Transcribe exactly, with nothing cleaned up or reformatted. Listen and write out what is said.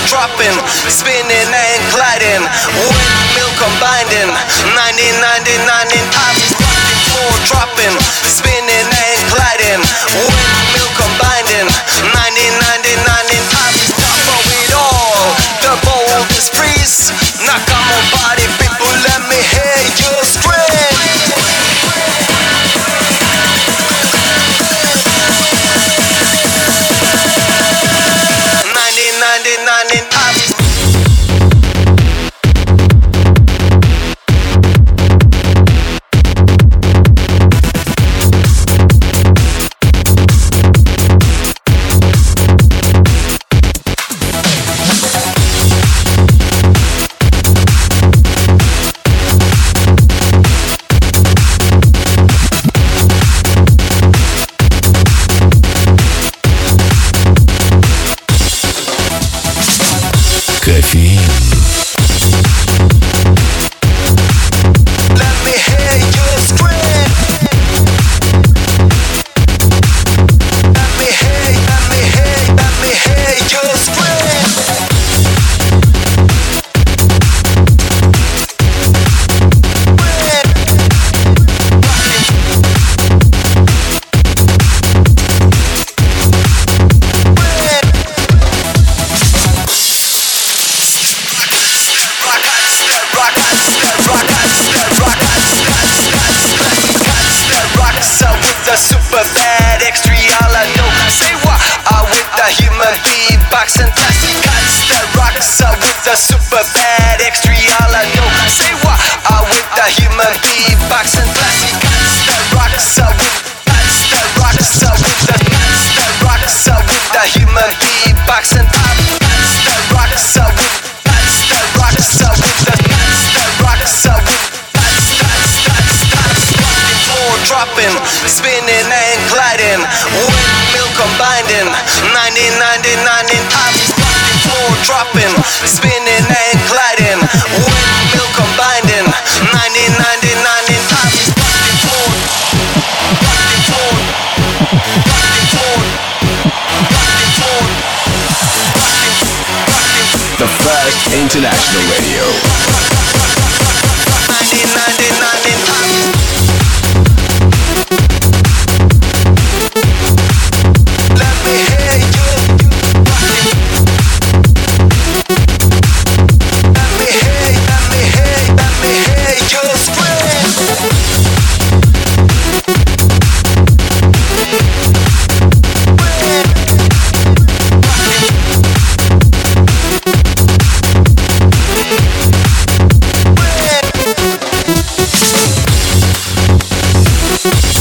dropping, spinning and gliding, windmill combining, nineteen ninety-nine in Abbey's rocking floor dropping, spinning and gliding, windmill combining, nineteen ninety-nine in Abbey's top of it all. The boldest breeze, now come on party people, let me hear you scream. nineteen ninety-nine in Abbey's. Кофеин. Let me hear you scream. Let me hear, let me hear, let me hear you scream. Super bad, extra all I know. Say what? I with the human beatbox and plastic cuts that rocks. I with the super bad, extra all I know. Say what? I with the human beatbox and plastic cuts that rocks. I with cuts that rocks. I with the cuts that rocks. I with the human beatbox and cuts that rocks. I with cuts that rocks. I with the cuts that rocks. I with cuts, cuts, cuts, cuts. Rocking floor dropping, spinning and gliding, windmill combining, nineteen ninety-nine in Abbey's rocking floor dropping, spinning and gliding, windmill combining, nineteen ninety-nine in Abbey's rocking floor, rocking floor, rocking floor, rocking floor, rocking, rocking. The first international radio. nineteen ninety-nine in Abbey's. Let me hear you. Let me hear, let me hear, let me hear you scream. We're